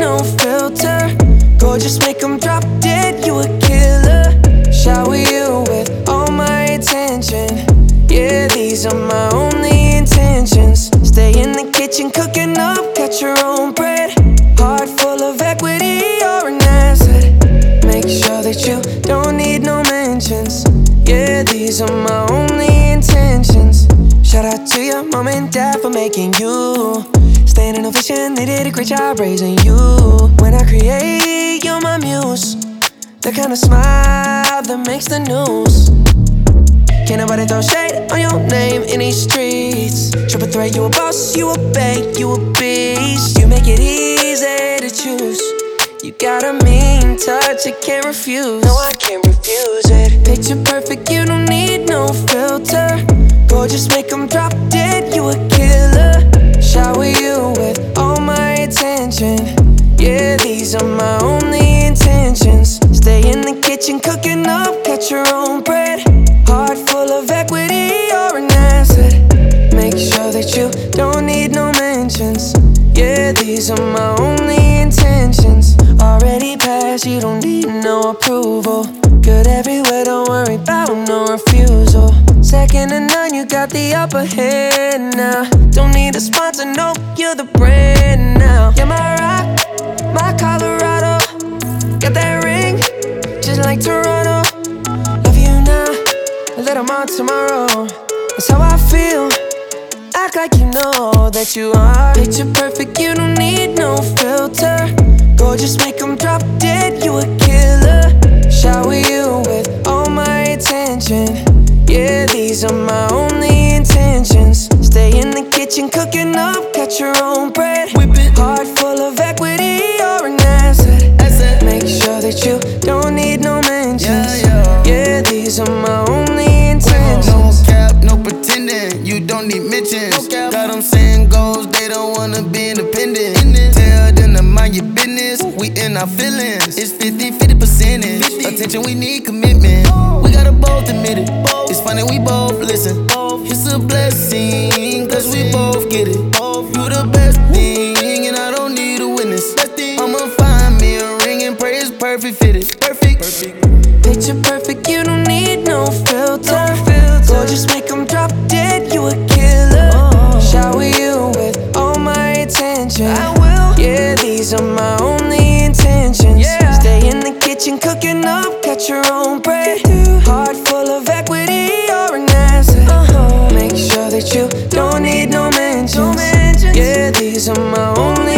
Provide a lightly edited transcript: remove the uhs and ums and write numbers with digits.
no filter. Gorgeous, make them drop dead, you a killer. Shower you with all my attention. Yeah, these are my only intentions. Stay in the kitchen cooking up, cut your own bread. Heart full of equity, you're an asset. Make sure that you don't need no mentions. Yeah, these are my only intentions. Shout out to your mom and dad for making you. Staying in ovation, they did a great job raising you. When I create, you're my muse. The kind of smile that makes the news. Can't nobody throw shade on your name in these streets. Triple threat, you a boss, you a bank, you a beast. You make it easy to choose. You got a mean touch, I can't refuse. No, I can't refuse it. Picture perfect, you don't need no filter. Gorgeous, make them drop dead, you a killer. Shower you with all my attention. Yeah, these are my only intentions. Stay in the kitchen cooking up, cut your own bread. Heart full of equity, you're an asset. Make sure that you don't need no mentions. Yeah, these are my only intentions. Already passed, you don't need no approval. Good everywhere, don't worry about no refusal. Second to none, you got the upper hand now. Don't need a sponsor, no, you're the brand now. You're my rock, my Colorado. Got that ring, just like Toronto. Love you now, a little more tomorrow. That's how I feel. Act like you know that you are. Picture perfect, you don't need no filter. Gorgeous, make them drop dead, you a killer. Shower you with all my attention. Yeah, these are my only intentions. Stay in the kitchen cooking up, cut your own bread. Heart full of equity, you're an asset. Make sure that you don't need no mentions. Yeah, these are my only intentions. No cap, no pretending, you don't need mentions. Got them saying goals, they don't wanna be independent. Tell them to mind your business, we in our feelings. It's 50-50%. Attention, we need commitment. We gotta both admit it. It's funny, we both listen. It's a blessing, cause we both get it. You the best thing, and I don't need a witness. I'ma find me a ring and pray it's perfect fitted. Perfect. Picture perfect, you don't need no filter. Gorgeous, make them drop dead, you a killer. Shower you with all my attention. I will. Yeah, these are my only intentions. Stay in the kitchen cooking up, cut your own bread. Heart full of equity, you're an asset. Make sure that you don't need no mentions. Yeah, these are my only